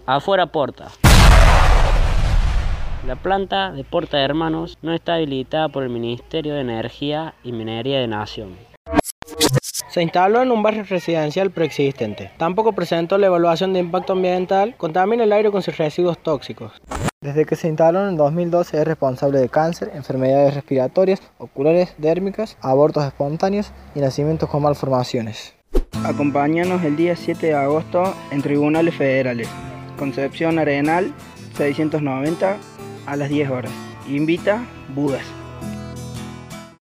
Afuera Porta. La planta de Porta de Hermanos no está habilitada por el Ministerio de Energía y Minería de Nación. Se instaló en un barrio residencial preexistente. Tampoco presentó la evaluación de impacto ambiental, contamina el aire con sus residuos tóxicos. Desde que se instaló en 2012 es responsable de cáncer, enfermedades respiratorias, oculares, dérmicas, abortos espontáneos y nacimientos con malformaciones. Acompáñanos el día 7 de agosto en Tribunales Federales. Concepción Arenal 690 a las 10 horas. Invita Budas.